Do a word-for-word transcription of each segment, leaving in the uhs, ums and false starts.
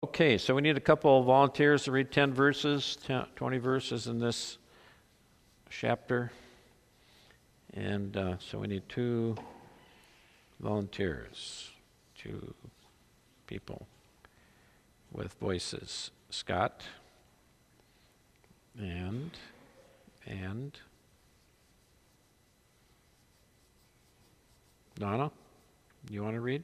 Okay, so we need a couple of volunteers to read ten verses, ten, twenty verses in this chapter. And uh, so we need two volunteers, two people with voices. Scott and, and Donna, you want to read?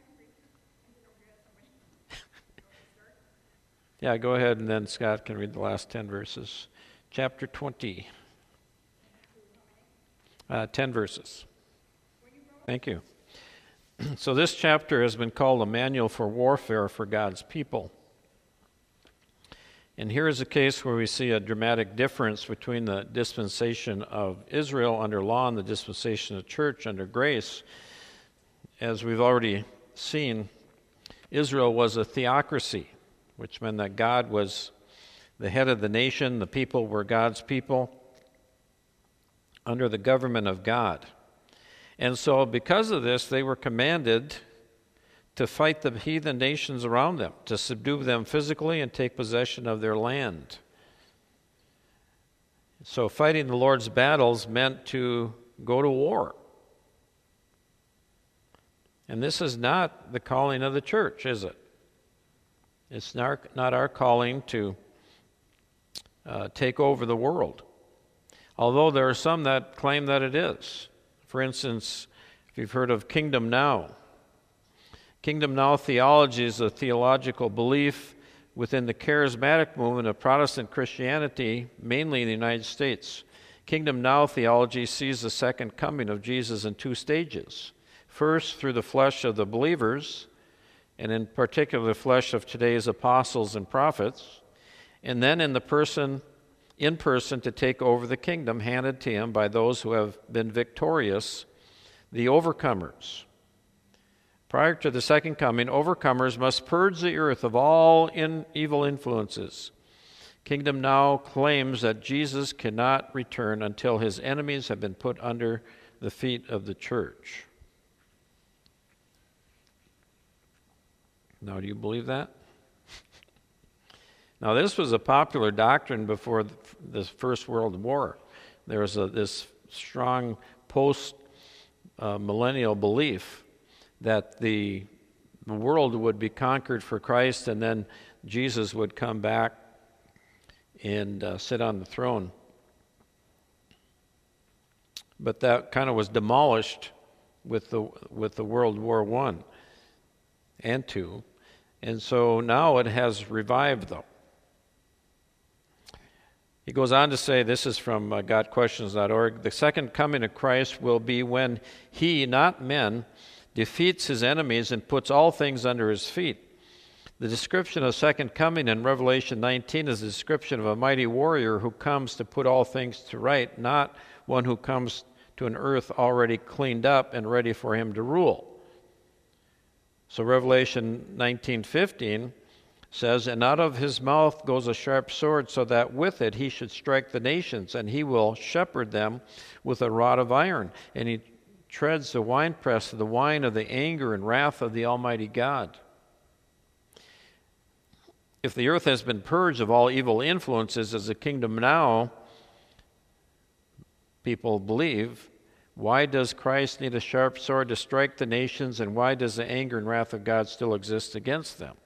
Yeah, go ahead, and then Scott can read the last ten verses. Chapter twenty. Uh, ten verses. Thank you. So this chapter has been called a manual for warfare for God's people. And here is a case where we see a dramatic difference between the dispensation of Israel under law and the dispensation of church under grace. As we've already seen, Israel was a theocracy, which meant that God was the head of the nation, the people were God's people, under the government of God. And so because of this, they were commanded to fight the heathen nations around them, to subdue them physically and take possession of their land. So fighting the Lord's battles meant to go to war. And this is not the calling of the church, is it? It's not, not our calling to uh, take over the world, although there are some that claim that it is. For instance, if you've heard of Kingdom Now, Kingdom Now theology is a theological belief within the charismatic movement of Protestant Christianity, mainly in the United States. Kingdom Now theology sees the second coming of Jesus in two stages. First, through the flesh of the believers, and in particular the flesh of today's apostles and prophets, and then in the person, in person to take over the kingdom handed to him by those who have been victorious, the overcomers. Prior to the second coming, overcomers must purge the earth of all in evil influences. Kingdom Now claims that Jesus cannot return until his enemies have been put under the feet of the church. Now, do you believe that? Now, this was a popular doctrine before the First World War. There was a, this strong post-millennial uh, belief that the, the world would be conquered for Christ, and then Jesus would come back and uh, sit on the throne. But that kind of was demolished with the with the World War One and Two, and so now it has revived, though. He goes on to say, this is from uh, got questions dot org, the second coming of Christ will be when he, not men, defeats his enemies and puts all things under his feet. The description of second coming in Revelation nineteen is a description of a mighty warrior who comes to put all things to right, not one who comes to an earth already cleaned up and ready for him to rule. So Revelation nineteen fifteen says, and out of his mouth goes a sharp sword, so that with it he should strike the nations, and he will shepherd them with a rod of iron, and he treads the winepress of the wine of the anger and wrath of the Almighty God. If the earth has been purged of all evil influences as a kingdom now, people believe, why does Christ need a sharp sword to strike the nations, and why does the anger and wrath of God still exist against them?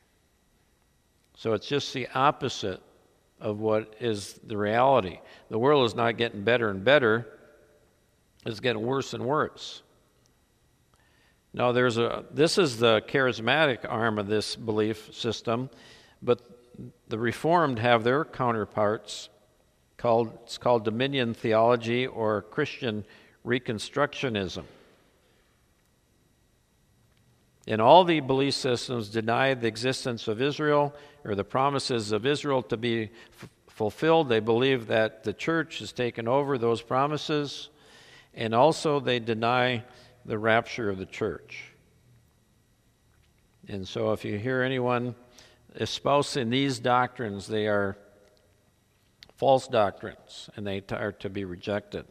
So it's just the opposite of what is the reality. The world is not getting better and better. It's getting worse and worse. Now, there's a. This is the charismatic arm of this belief system, but the Reformed have their counterparts called, it's called Dominion theology or Christian Reconstructionism. And all the belief systems deny the existence of Israel or the promises of Israel to be f- fulfilled. They believe that the church has taken over those promises, and also they deny the rapture of the church. And so if you hear anyone espousing these doctrines, they are false doctrines, and they are to be rejected.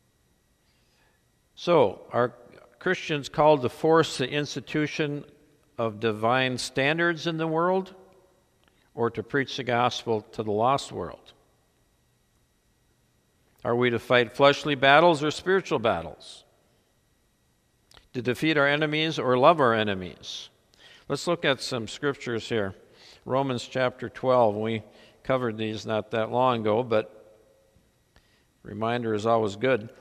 So, are Christians called to force the institution of divine standards in the world, or to preach the gospel to the lost world? Are we to fight fleshly battles or spiritual battles? To defeat our enemies or love our enemies? Let's look at some scriptures here. Romans chapter twelve. We covered these not that long ago, but reminder is always good.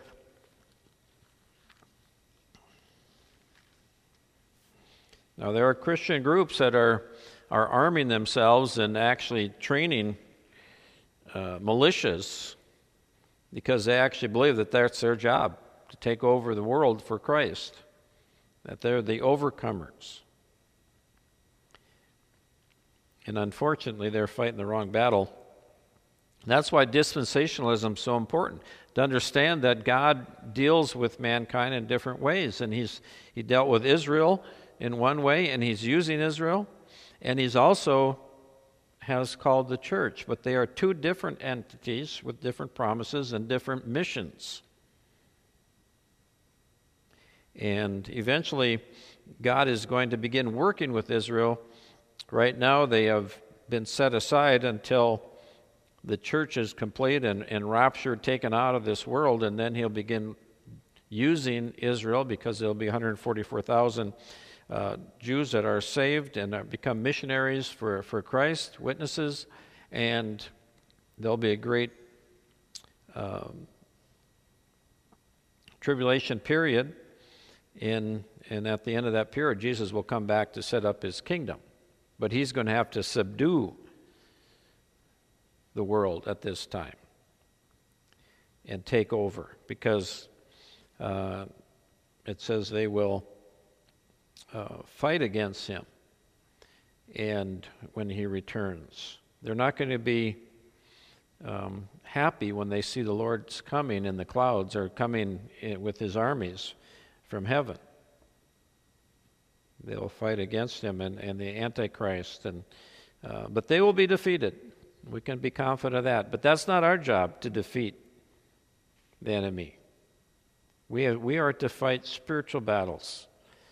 Now, there are Christian groups that are, are arming themselves and actually training uh, militias because they actually believe that that's their job, to take over the world for Christ, that they're the overcomers. And unfortunately, they're fighting the wrong battle. That's why dispensationalism is so important, to understand that God deals with mankind in different ways. And he's he dealt with Israel in one way, and he's using Israel, and he's also has called the church. But they are two different entities with different promises and different missions. And eventually, God is going to begin working with Israel. Right now, they have been set aside until the church is complete and, and raptured, taken out of this world, and then he'll begin using Israel, because there'll be one hundred forty-four thousand uh, Jews that are saved and are, become missionaries for, for Christ, witnesses, and there'll be a great um, tribulation period, in, and at the end of that period, Jesus will come back to set up his kingdom. But he's going to have to subdue the world at this time and take over, because uh, it says they will uh, fight against him and when he returns. They're not going to be um, happy when they see the Lord's coming in the clouds, or coming in with his armies from heaven. They'll fight against him and, and the Antichrist, and uh, but they will be defeated. We can be confident of that. But that's not our job, to defeat the enemy. We have, we are to fight spiritual battles.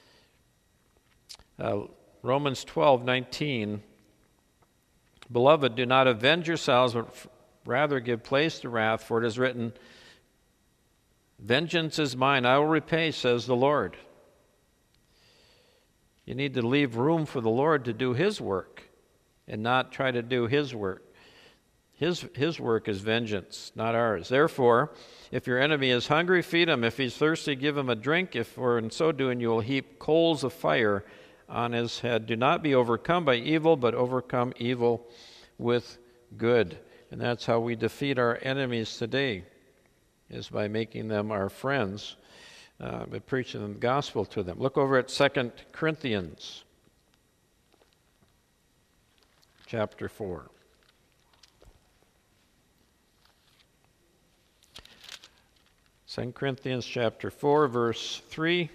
Uh, Romans twelve nineteen. Beloved, do not avenge yourselves, but rather give place to wrath, for it is written, vengeance is mine, I will repay, says the Lord. You need to leave room for the Lord to do his work and not try to do his work. His, his work is vengeance, not ours. Therefore, if your enemy is hungry, feed him. If he's thirsty, give him a drink. If, for in so doing, you will heap coals of fire on his head. Do not be overcome by evil, but overcome evil with good. And that's how we defeat our enemies today, is by making them our friends. Uh, by preaching the gospel to them. Look over at Second Corinthians chapter four. Second Corinthians chapter four, verse three.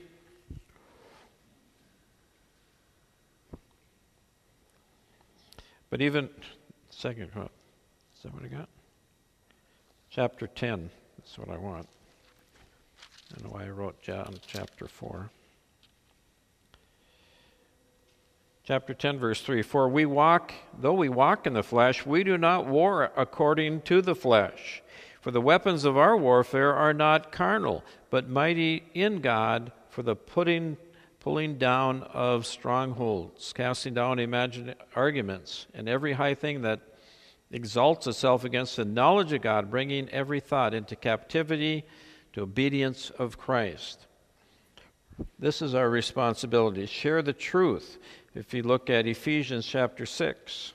But even, second, what? Is that what I got? Chapter ten, that's what I want. I don't know why I wrote John chapter four. Chapter ten, verse three. For we walk, though we walk in the flesh, we do not war according to the flesh. For the weapons of our warfare are not carnal, but mighty in God for the putting, pulling down of strongholds, casting down imagined arguments, and every high thing that exalts itself against the knowledge of God, bringing every thought into captivity to obedience of Christ. This is our responsibility. Share the truth. If you look at Ephesians chapter six.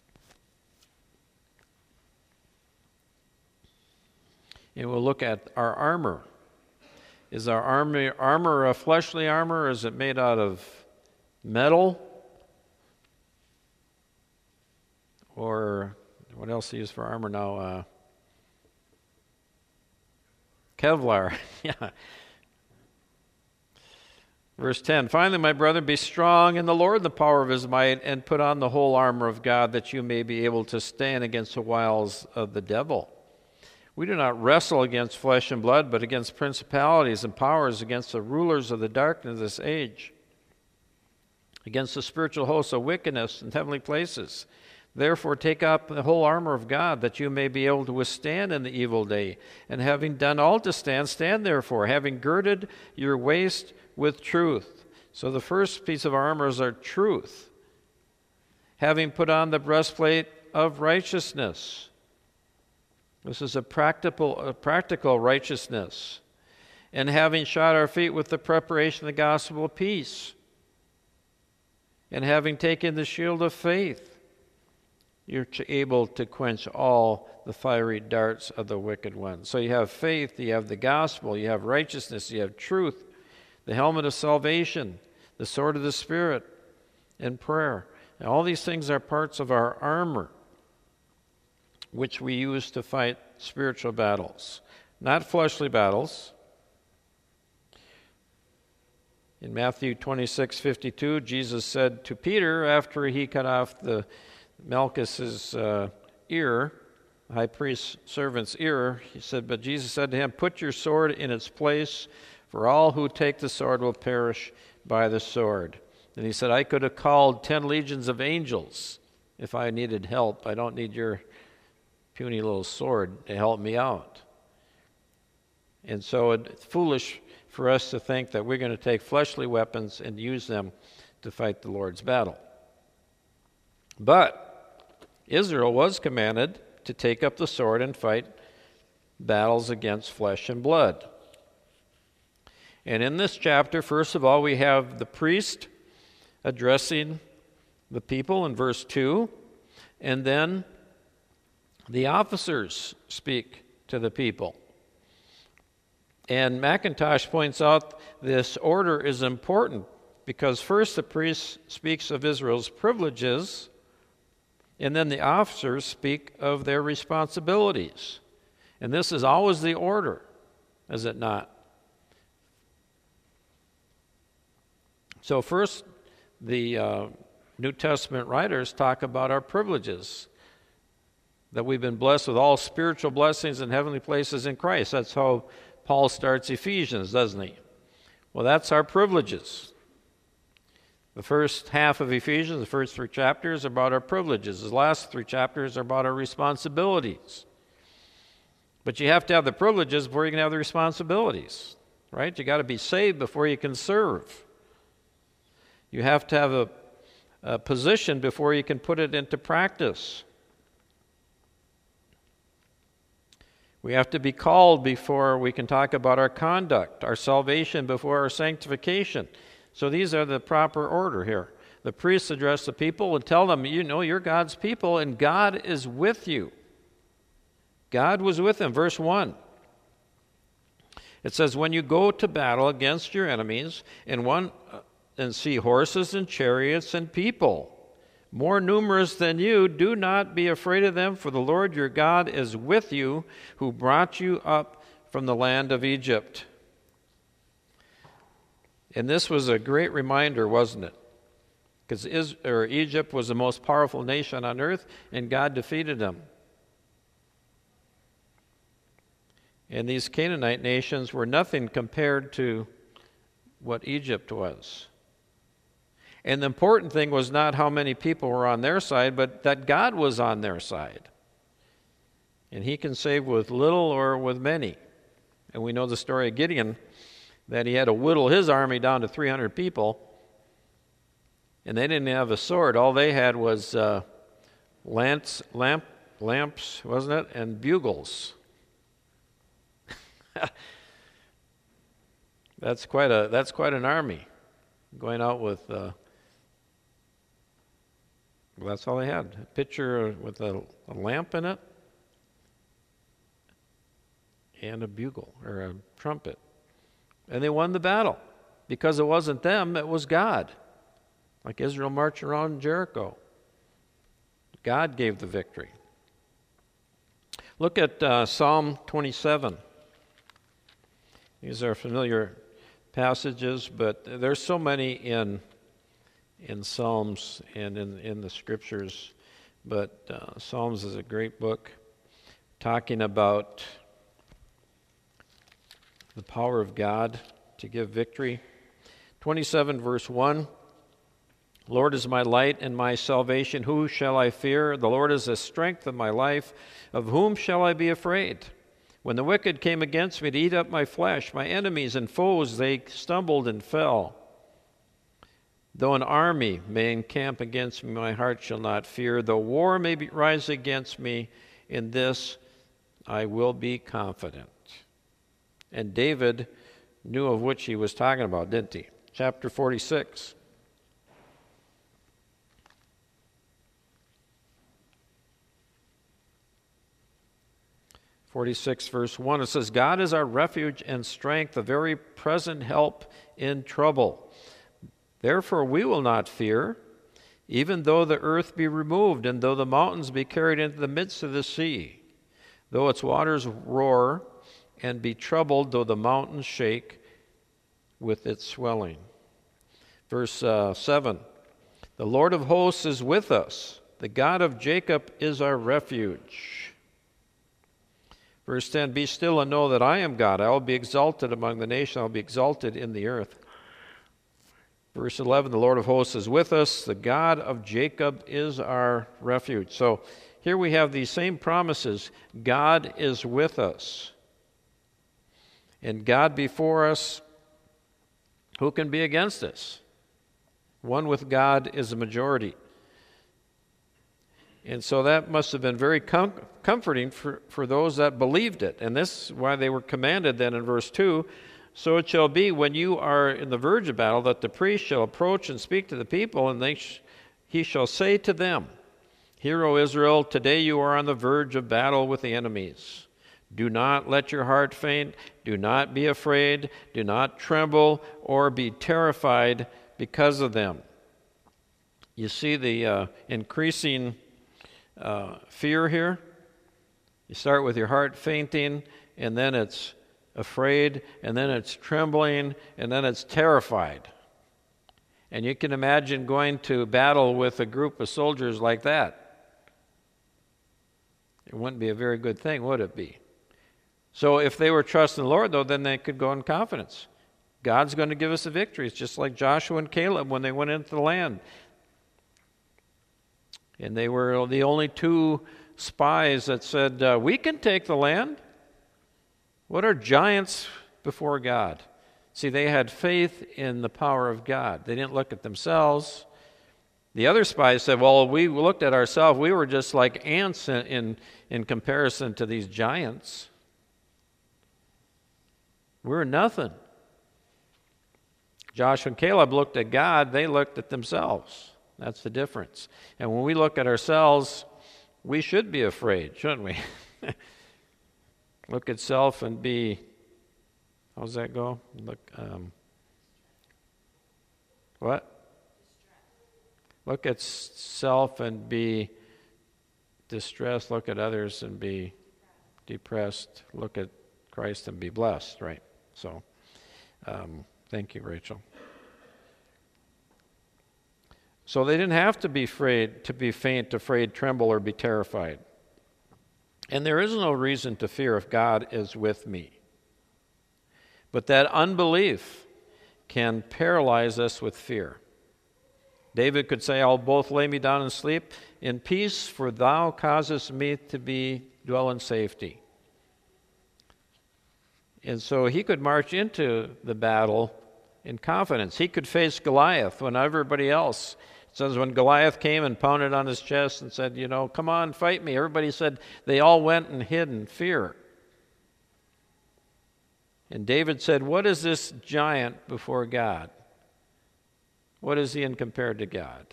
And we'll look at our armor. Is our armor, armor a fleshly armor, or is it made out of metal? Or what else do you use for armor now? Uh, Kevlar, yeah. Verse ten, finally, my brother, be strong in the Lord, in the power of his might, and put on the whole armor of God, that you may be able to stand against the wiles of the devil. We do not wrestle against flesh and blood, but against principalities and powers, against the rulers of the darkness of this age, against the spiritual hosts of wickedness in heavenly places. Therefore take up the whole armor of God, that you may be able to withstand in the evil day. And having done all to stand, stand therefore, having girded your waist with truth. So the first piece of armor is our truth. Having put on the breastplate of righteousness. This is a practical, a practical righteousness. And having shod our feet with the preparation of the gospel of peace. And having taken the shield of faith, you're able to quench all the fiery darts of the wicked one. So you have faith, you have the gospel, you have righteousness, you have truth, the helmet of salvation, the sword of the Spirit, and prayer. And all these things are parts of our armor, which we use to fight spiritual battles, not fleshly battles. In Matthew twenty-six fifty-two, Jesus said to Peter, after he cut off the Malchus's uh, ear, the high priest's servant's ear, he said, but Jesus said to him, put your sword in its place, for all who take the sword will perish by the sword. And he said, I could have called ten legions of angels if I needed help. I don't need your puny little sword to help me out. And so it's foolish for us to think that we're going to take fleshly weapons and use them to fight the Lord's battle. But Israel was commanded to take up the sword and fight battles against flesh and blood. And in this chapter, first of all, we have the priest addressing the people in verse two, and then the officers speak to the people. And McIntosh points out this order is important because first the priest speaks of Israel's privileges, and then the officers speak of their responsibilities. And this is always the order, is it not? So first, the uh, New Testament writers talk about our privileges, that we've been blessed with all spiritual blessings in heavenly places in Christ. That's how Paul starts Ephesians, doesn't he? Well, that's our privileges. The first half of Ephesians, the first three chapters, are about our privileges. The last three chapters are about our responsibilities. But you have to have the privileges before you can have the responsibilities, right? You got to be saved before you can serve. You have to have a, a position before you can put it into practice. We have to be called before we can talk about our conduct, our salvation before our sanctification. So these are the proper order here. The priests address the people and tell them, you know, you're God's people and God is with you. God was with them. Verse one. It says, when you go to battle against your enemies and one and see horses and chariots and people more numerous than you, do not be afraid of them, for the Lord your God is with you, who brought you up from the land of Egypt. And this was a great reminder, wasn't it? Because Egypt was the most powerful nation on earth, and God defeated them. And these Canaanite nations were nothing compared to what Egypt was. And the important thing was not how many people were on their side, but that God was on their side. And he can save with little or with many. And we know the story of Gideon, that he had to whittle his army down to three hundred people. And they didn't have a sword. All they had was uh, lance, lamp, lamps, wasn't it? And bugles. That's quite a that's quite an army going out with. Uh, well, that's all they had. A pitcher with a, a lamp in it and a bugle or a trumpet, and they won the battle because it wasn't them; it was God. Like Israel marching around Jericho, God gave the victory. Look at uh, Psalm twenty-seven. These are familiar passages, but there's so many in in Psalms and in, in the Scriptures. But uh, Psalms is a great book talking about the power of God to give victory. twenty-seven verse one, Lord is my light and my salvation. Who shall I fear? The Lord is the strength of my life. Of whom shall I be afraid? When the wicked came against me to eat up my flesh, my enemies and foes, they stumbled and fell. Though an army may encamp against me, my heart shall not fear. Though war may be, rise against me, in this I will be confident. And David knew of which he was talking about, didn't he? Chapter forty-six. forty-six, verse one, it says, God is our refuge and strength, a very present help in trouble. Therefore we will not fear, even though the earth be removed, and though the mountains be carried into the midst of the sea, though its waters roar and be troubled, though the mountains shake with its swelling. Verse uh, seven, the Lord of hosts is with us. The God of Jacob is our refuge. Verse ten, be still and know that I am God. I will be exalted among the nations. I will be exalted in the earth. Verse eleven, the Lord of hosts is with us. The God of Jacob is our refuge. So here we have these same promises. God is with us. And God before us, who can be against us? One with God is a majority. And so that must have been very com- comforting for, for those that believed it. And this is why they were commanded then in verse two, so it shall be when you are in the verge of battle that the priest shall approach and speak to the people, and they sh- he shall say to them, Hear, O Israel, today you are on the verge of battle with the enemies. Do not let your heart faint. Do not be afraid. Do not tremble or be terrified because of them. You see the uh, increasing uh, fear here? You start with your heart fainting, and then it's afraid, and then it's trembling, and then it's terrified. And you can imagine going to battle with a group of soldiers like that. It wouldn't be a very good thing, would it be? So if they were trusting the Lord, though, then they could go in confidence. God's going to give us the victories, just like Joshua and Caleb when they went into the land. And they were the only two spies that said, uh, we can take the land. What are giants before God? See, they had faith in the power of God. They didn't look at themselves. The other spies said, well, we looked at ourselves. We were just like ants in, in, in comparison to these giants. We're nothing. Joshua and Caleb looked at God. They looked at themselves. That's the difference. And when we look at ourselves, we should be afraid, shouldn't we? Look at self and be, how's that go? Look, um, what? Look at self and be distressed. Look at others and be depressed. Look at Christ and be blessed, right? So, um, thank you, Rachel. So they didn't have to be afraid, to be faint, afraid, tremble, or be terrified. And there is no reason to fear if God is with me. But that unbelief can paralyze us with fear. David could say, I'll both lay me down and sleep in peace, for thou causest me to be dwell in safety. And so he could march into the battle in confidence. He could face Goliath when everybody else, it says when Goliath came and pounded on his chest and said, you know, come on, fight me. Everybody said they all went and hid in fear. And David said, what is this giant before God? What is he in compared to God?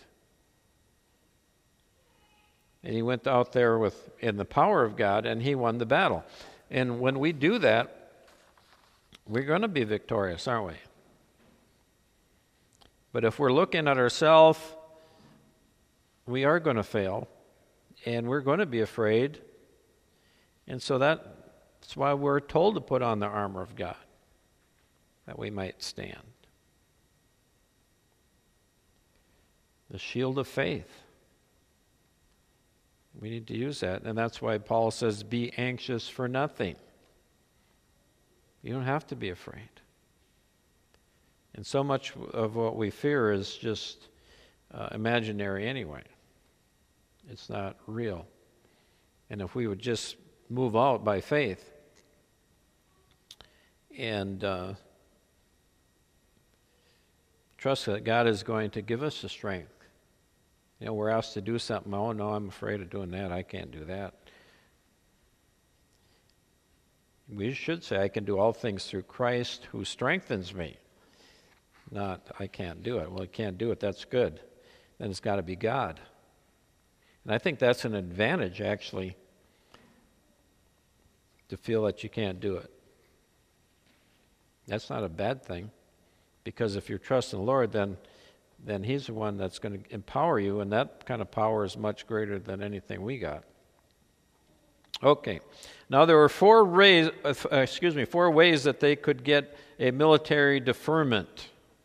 And he went out there with in the power of God, and he won the battle. And when we do that, we're going to be victorious, aren't we? But if we're looking at ourselves, we are going to fail, and we're going to be afraid. And so that, that's why we're told to put on the armor of God, that we might stand. The shield of faith. We need to use that, and that's why Paul says, be anxious for nothing. You don't have to be afraid. And so much of what we fear is just uh, imaginary anyway. It's not real. And if we would just move out by faith and uh, trust that God is going to give us the strength. You know, we're asked to do something. Oh, no, I'm afraid of doing that. I can't do that. We should say, I can do all things through Christ who strengthens me. Not, I can't do it. Well, I can't do it. That's good. Then it's got to be God. And I think that's an advantage, actually, to feel that you can't do it. That's not a bad thing, because if you're trusting the Lord, then then He's the one that's going to empower you, and that kind of power is much greater than anything we got. Okay, now there were four ways, uh, excuse me, four ways that they could get a military deferment.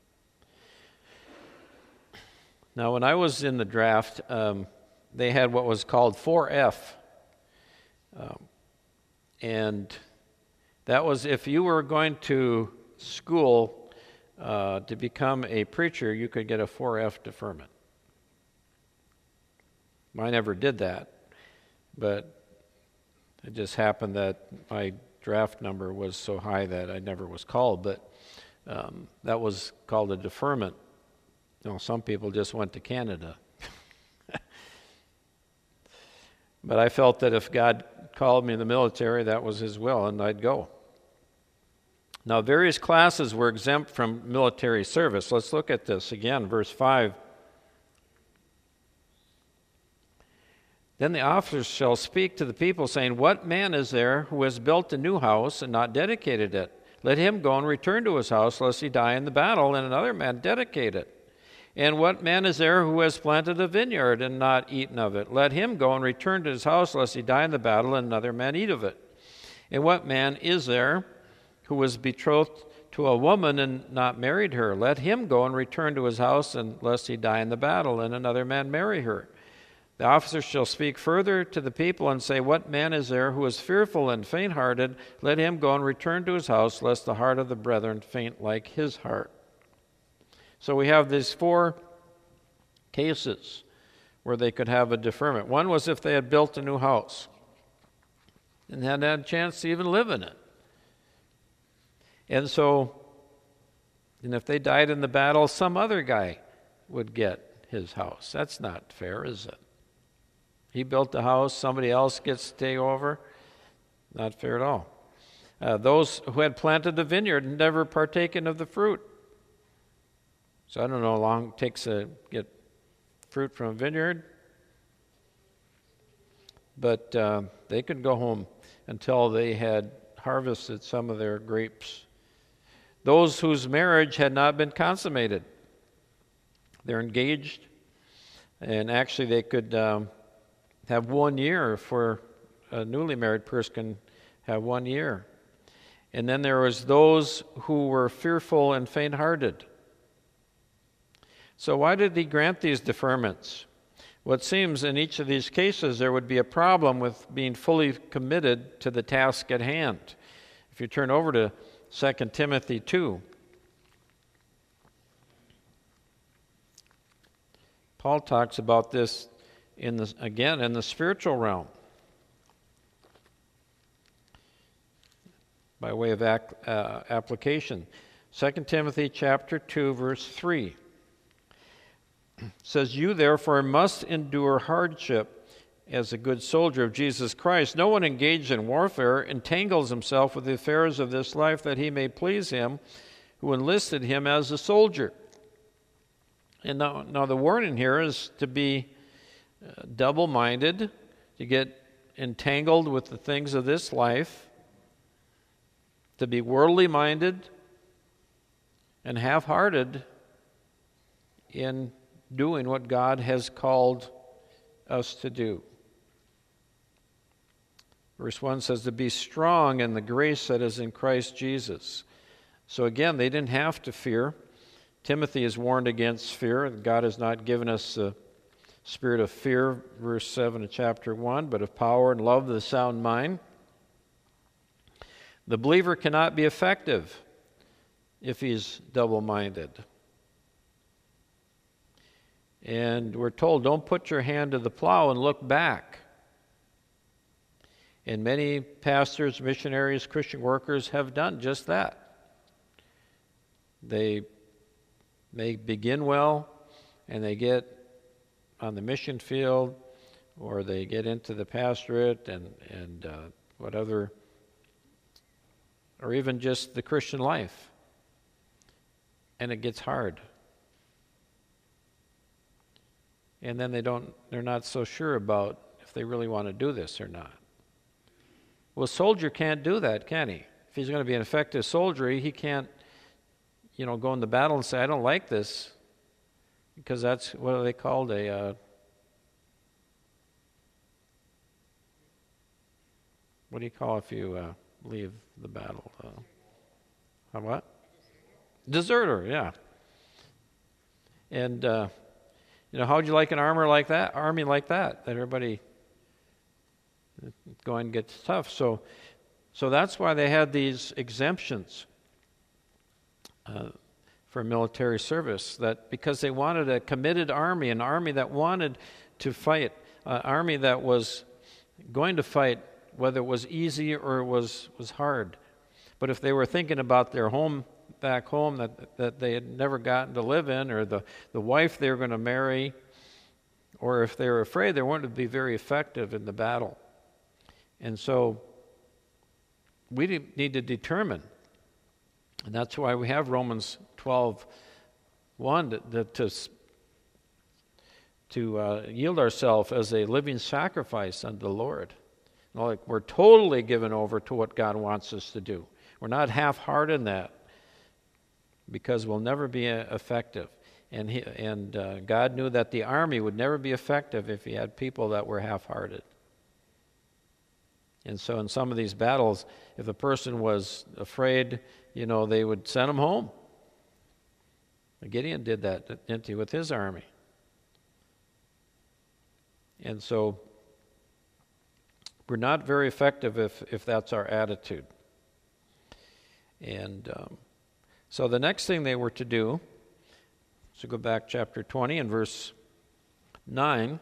Now, when I was in the draft, um, they had what was called four F, um, and that was if you were going to school uh, to become a preacher, you could get a four F deferment. I never did that, but it just happened that my draft number was so high that I never was called, but um, that was called a deferment. You know, some people just went to Canada. But I felt that if God called me in the military, that was His will, and I'd go. Now, various classes were exempt from military service. Let's look at this again, verse five. Then the officers shall speak to the people, saying, What man is there who has built a new house and not dedicated it? Let him go and return to his house, lest he die in the battle, and another man dedicate it. And what man is there who has planted a vineyard and not eaten of it? Let him go and return to his house, lest he die in the battle, and another man eat of it. And what man is there who was betrothed to a woman and not married her? Let him go and return to his house, and lest he die in the battle, and another man marry her. The officers shall speak further to the people and say, What man is there who is fearful and faint-hearted? Let him go and return to his house, lest the heart of the brethren faint like his heart. So we have these four cases where they could have a deferment. One was if they had built a new house and hadn't had a chance to even live in it. And so, and if they died in the battle, some other guy would get his house. That's not fair, is it? He built the house, somebody else gets to take over. Not fair at all. Uh, those who had planted the vineyard and never partaken of the fruit. So I don't know how long it takes to get fruit from a vineyard, but uh, they could go home until they had harvested some of their grapes. Those whose marriage had not been consummated, they're engaged, and actually they could um, have one year for a newly married person can have one year. And then there was those who were fearful and faint-hearted. So why did He grant these deferments? Well, it seems in each of these cases there would be a problem with being fully committed to the task at hand. If you turn over to Second Timothy two, Paul talks about this in the, again in the spiritual realm by way of ac- uh, application. Second Timothy chapter two, verse three. Says, You therefore must endure hardship as a good soldier of Jesus Christ. No one engaged in warfare entangles himself with the affairs of this life, that he may please Him who enlisted him as a soldier. And now, now the warning here is to be uh, double-minded, to get entangled with the things of this life, to be worldly-minded, and half-hearted in doing what God has called us to do. Verse one says to be strong in the grace that is in Christ Jesus. So again, they didn't have to fear. Timothy is warned against fear. God has not given us a spirit of fear, verse seven of chapter one, but of power and love of the sound mind. The believer cannot be effective if he's double-minded. And we're told, don't put your hand to the plow and look back. And many pastors, missionaries, Christian workers have done just that. They may begin well, and they get on the mission field, or they get into the pastorate and, and uh, whatever, or even just the Christian life. And it gets hard. And then they don't, they're not so sure about if they really want to do this or not. Well, a soldier can't do that, can he? If he's going to be an effective soldier, he can't, you know, go in the battle and say, I don't like this, because that's, what are they called? A, uh, what do you call if you uh, leave the battle? Uh, a what? Deserter, yeah. And, uh, you know, how would you like an armor like that, army like that, that everybody going gets tough? So, so that's why they had these exemptions uh, for military service. That because they wanted a committed army, an army that wanted to fight, an army that was going to fight, whether it was easy or it was was hard. But if they were thinking about their home back home that that they had never gotten to live in, or the, the wife they were going to marry, or if they were afraid, they weren't to be very effective in the battle. And so we need to determine, and that's why we have Romans twelve one, to, to, to uh, yield ourselves as a living sacrifice unto the Lord. Like we're totally given over to what God wants us to do. We're not half-hearted in that, because we'll never be effective. And he, and uh, God knew that the army would never be effective if he had people that were half-hearted. And so in some of these battles, if a person was afraid, you know, they would send him home. Gideon did that, didn't he, with his army? And so we're not very effective if, if that's our attitude. And um, so the next thing they were to do, so go back chapter twenty and verse nine.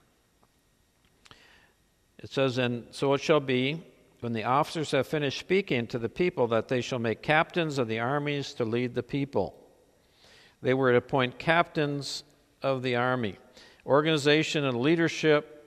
It says, and so it shall be, when the officers have finished speaking to the people, that they shall make captains of the armies to lead the people. They were to appoint captains of the army. Organization and leadership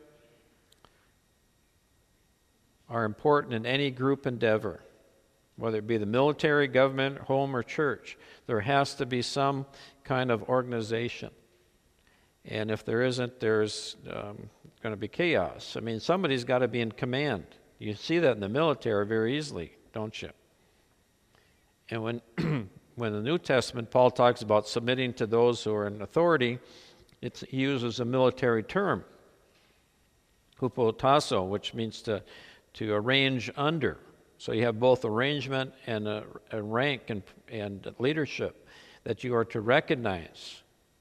are important in any group endeavor, whether it be the military, government, home, or church. There has to be some kind of organization. And if there isn't, there's um, going to be chaos. I mean, somebody's got to be in command. You see that in the military very easily, don't you? And when when the New Testament, Paul talks about submitting to those who are in authority, it's, he uses a military term, hupotasso, which means to, to arrange under. So you have both arrangement and a, a rank and, and leadership that you are to recognize.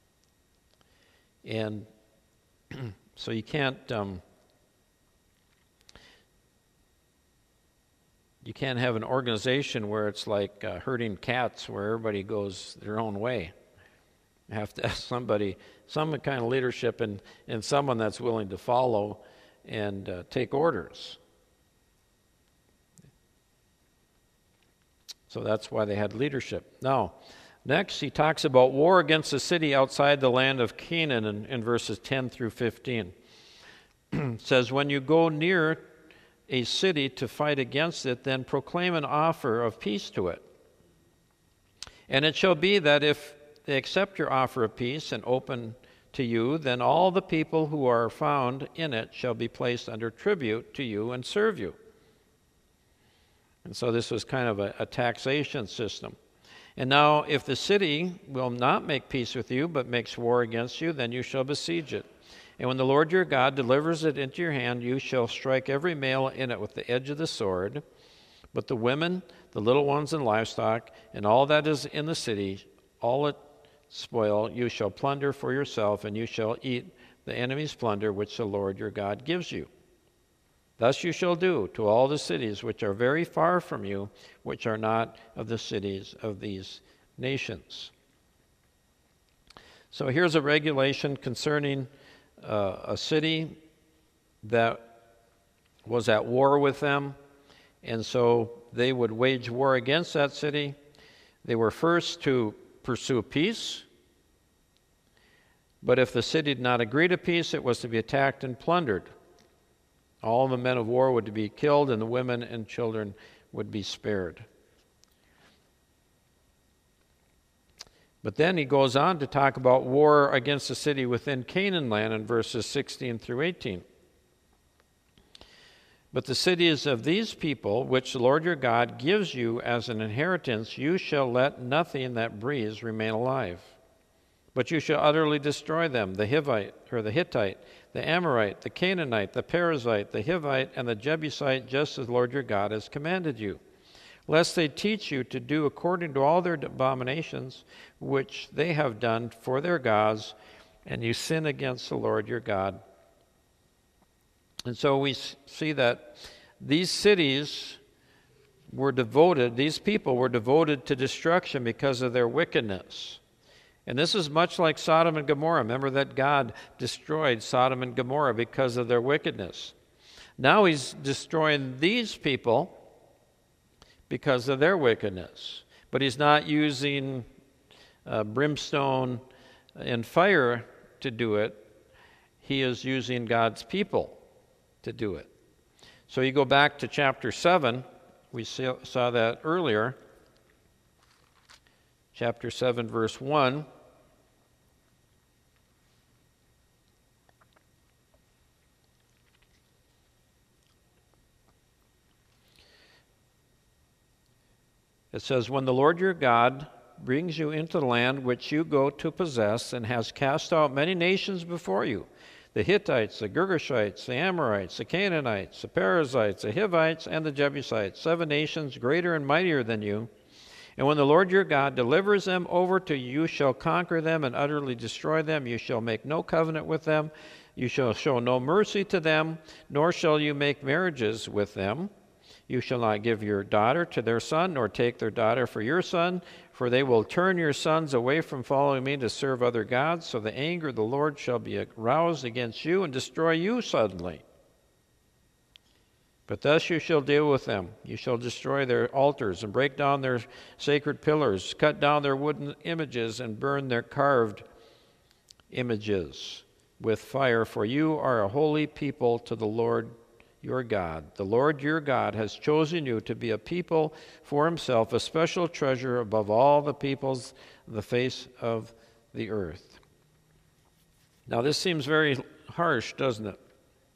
And so you can't um, you can't have an organization where it's like uh, herding cats, where everybody goes their own way. You have to have somebody, some kind of leadership, and, and someone that's willing to follow and uh, take orders. So that's why they had leadership. Now, next he talks about war against a city outside the land of Canaan in, in verses ten through fifteen. It says, when you go near a city to fight against it, then proclaim an offer of peace to it. And it shall be that if they accept your offer of peace and open to you, then all the people who are found in it shall be placed under tribute to you and serve you. And so this was kind of a, a taxation system. And now if the city will not make peace with you, but makes war against you, then you shall besiege it. And when the Lord your God delivers it into your hand, you shall strike every male in it with the edge of the sword. But the women, the little ones and livestock, and all that is in the city, all its spoil, you shall plunder for yourself, and you shall eat the enemy's plunder which the Lord your God gives you. Thus you shall do to all the cities which are very far from you, which are not of the cities of these nations. So here's a regulation concerning uh, a city that was at war with them, and so they would wage war against that city. They were first to pursue peace, but if the city did not agree to peace, it was to be attacked and plundered. All the men of war would be killed, and the women and children would be spared. But then he goes on to talk about war against the city within Canaan land in verses sixteen through eighteen. But the cities of these people, which the Lord your God gives you as an inheritance, you shall let nothing that breathes remain alive. But you shall utterly destroy them, the Hivite, or the Hittite, the Amorite, the Canaanite, the Perizzite, the Hivite, and the Jebusite, just as the Lord your God has commanded you, lest they teach you to do according to all their abominations, which they have done for their gods, and you sin against the Lord your God. And so we see that these cities were devoted, these people were devoted to destruction because of their wickedness. And this is much like Sodom and Gomorrah. Remember that God destroyed Sodom and Gomorrah because of their wickedness. Now he's destroying these people because of their wickedness. But he's not using uh, brimstone and fire to do it. He is using God's people to do it. So you go back to chapter seven. We saw that earlier. Chapter seven, verse one. It says, when the Lord your God brings you into the land which you go to possess, and has cast out many nations before you, the Hittites, the Girgashites, the Amorites, the Canaanites, the Perizzites, the Hivites, and the Jebusites, seven nations greater and mightier than you. And when the Lord your God delivers them over to you, you shall conquer them and utterly destroy them. You shall make no covenant with them. You shall show no mercy to them, nor shall you make marriages with them. You shall not give your daughter to their son, nor take their daughter for your son, for they will turn your sons away from following me to serve other gods. So the anger of the Lord shall be aroused against you and destroy you suddenly. But thus you shall deal with them. You shall destroy their altars and break down their sacred pillars, cut down their wooden images, and burn their carved images with fire. For you are a holy people to the Lord your God. The Lord your God has chosen you to be a people for himself, a special treasure above all the peoples of the face of the earth. Now this seems very harsh, doesn't it?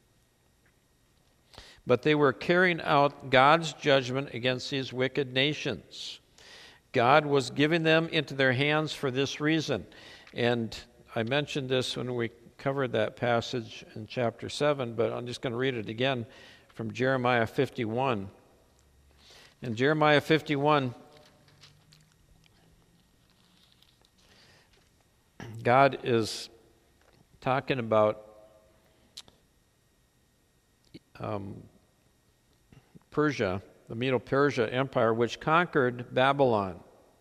But they were carrying out God's judgment against these wicked nations. God was giving them into their hands for this reason. And I mentioned this when we covered that passage in chapter seven, but I'm just going to read it again from Jeremiah fifty-one. In Jeremiah fifty-one, God is talking about um, Persia, the Medo-Persia Empire, which conquered Babylon.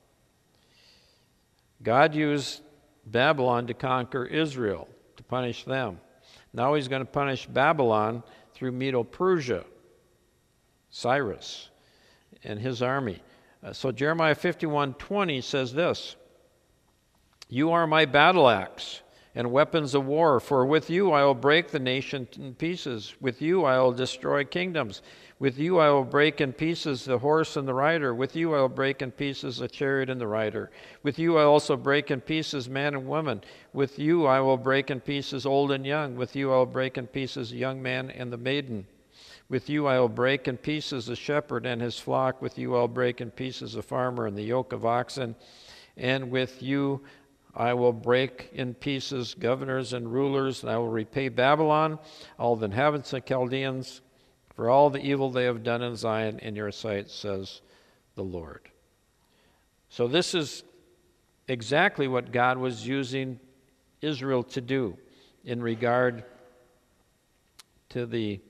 God used Babylon to conquer Israel, to punish them. Now he's going to punish Babylon through Medo-Persia, Cyrus and his army. Uh, so Jeremiah fifty-one twenty says this, you are my battle axe and weapons of war, for with you I will break the nation in pieces. With you I will destroy kingdoms. With you I will break in pieces the horse and the rider. With you I will break in pieces the chariot and the rider. With you I also break in pieces man and woman. With you I will break in pieces old and young. With you I will break in pieces the young man and the maiden. With you I will break in pieces the shepherd and his flock. With you I will break in pieces the farmer and the yoke of oxen. And with you I will break in pieces governors and rulers, and I will repay Babylon, all the inhabitants of Chaldeans, for all the evil they have done in Zion in your sight, says the Lord. So this is exactly what God was using Israel to do in regard to the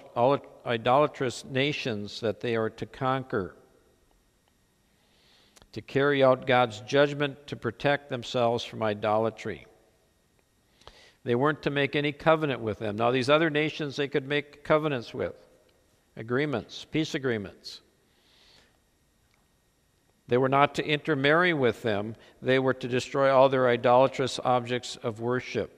idolatrous nations that they are to conquer. to carry out God's judgment to protect themselves from idolatry. They weren't to make any covenant with them. Now, these other nations they could make covenants with, agreements, peace agreements. They were not to intermarry with them. They were to destroy all their idolatrous objects of worship.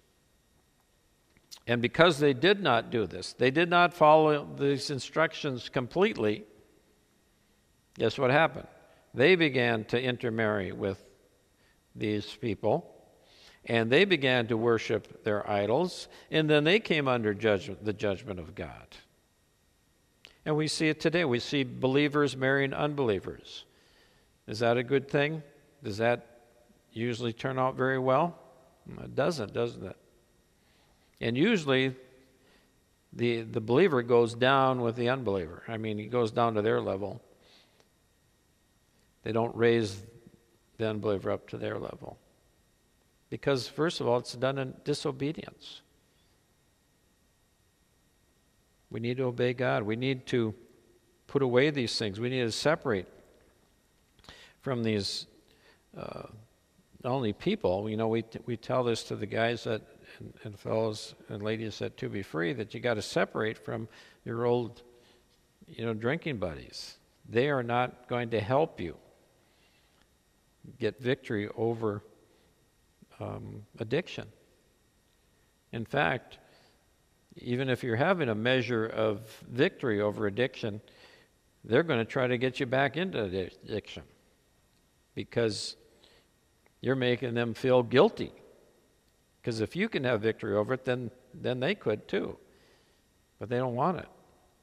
And because they did not do this, they did not follow these instructions completely, guess what happened? They began to intermarry with these people, and they began to worship their idols, and then they came under judgment, the judgment of God. And we see it today. We see believers marrying unbelievers. Is that a good thing? Does that usually turn out very well? It doesn't, doesn't it? And usually the the believer goes down with the unbeliever. I mean, he goes down to their level. They don't raise the unbeliever up to their level. Because, first of all, it's done in disobedience. We need to obey God. We need to put away these things. We need to separate from these uh, not only people. You know, we we tell this to the guys that and, and fellows and ladies that to be free, that you got to separate from your old, you know, drinking buddies. They are not going to help you get victory over um, addiction. In fact, even if you're having a measure of victory over addiction, they're going to try to get you back into addiction because you're making them feel guilty. Because if you can have victory over it, then, then they could too. But they don't want it.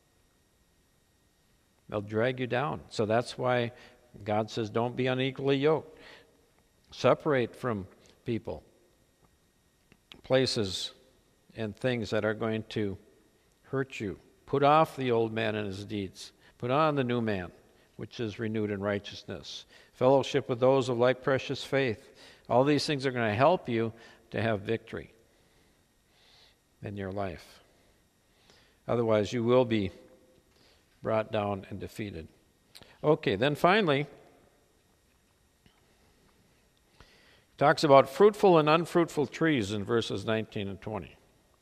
They'll drag you down. So that's why God says, don't be unequally yoked. Separate from people, places, and things that are going to hurt you. Put off the old man and his deeds. Put on the new man, which is renewed in righteousness. Fellowship with those of like precious faith. All these things are going to help you to have victory in your life. Otherwise, you will be brought down and defeated. Okay, then finally, talks about fruitful and unfruitful trees in verses nineteen and twenty.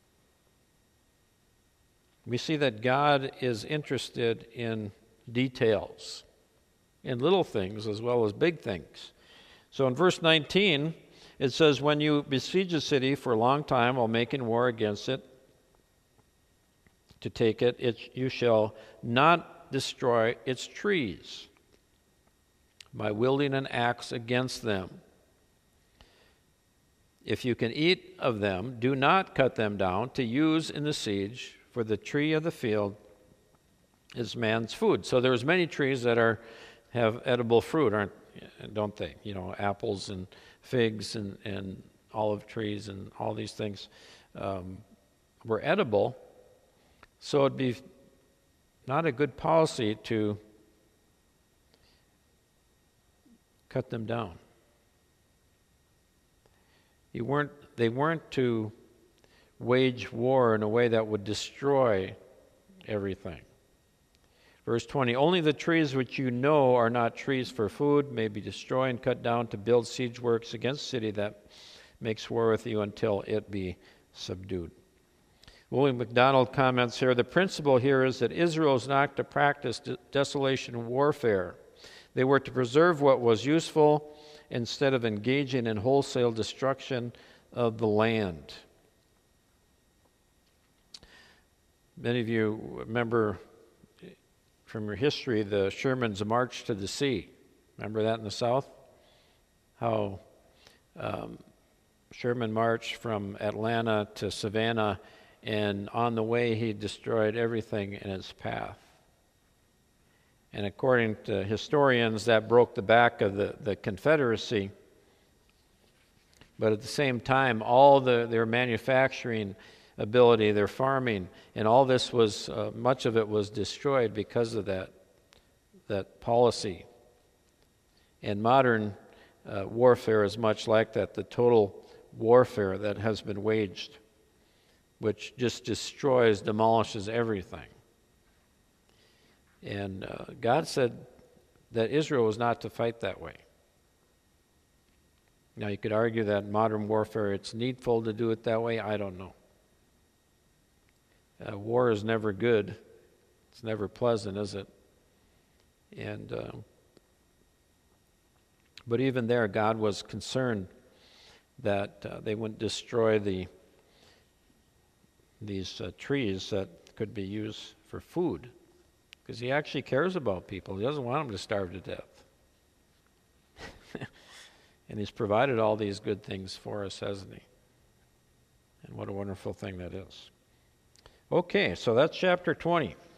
We see that God is interested in details, in little things as well as big things. So in verse nineteen, it says, when you besiege a city for a long time while making war against it, to take it, it you shall not destroy its trees by wielding an axe against them. If you can eat of them, do not cut them down to use in the siege, for the tree of the field is man's food. So there's many trees that are have edible fruit, aren't don't they? You know, apples and figs and, and olive trees and all these things um, were edible. So it'd be not a good policy to cut them down. You weren't, they weren't to wage war in a way that would destroy everything. Verse twenty, only the trees which you know are not trees for food may be destroyed and cut down to build siege works against the city that makes war with you until it be subdued. William MacDonald comments here, the principle here is that Israel is not to practice de- desolation warfare. They were to preserve what was useful instead of engaging in wholesale destruction of the land. Many of you remember from your history the Sherman's March to the Sea. Remember that in the South? How um, Sherman marched from Atlanta to Savannah, and on the way he destroyed everything in his path. And according to historians, that broke the back of the, the Confederacy. But at the same time, all the, their manufacturing ability, their farming, and all this was, uh, much of it was destroyed because of that, that policy. And modern uh, warfare is much like that, the total warfare that has been waged, which just destroys, demolishes everything. And uh, God said, that Israel was not to fight that way. Now, you could argue that in modern warfare it's needful to do it that way. I don't know. Uh, war is never good. It's never pleasant, is it? And uh, but even there, God was concerned that uh, they wouldn't destroy the these uh, trees that could be used for food, because He actually cares about people. He doesn't want them to starve to death. And He's provided all these good things for us, hasn't He? And what a wonderful thing that is. Okay, so that's chapter twenty.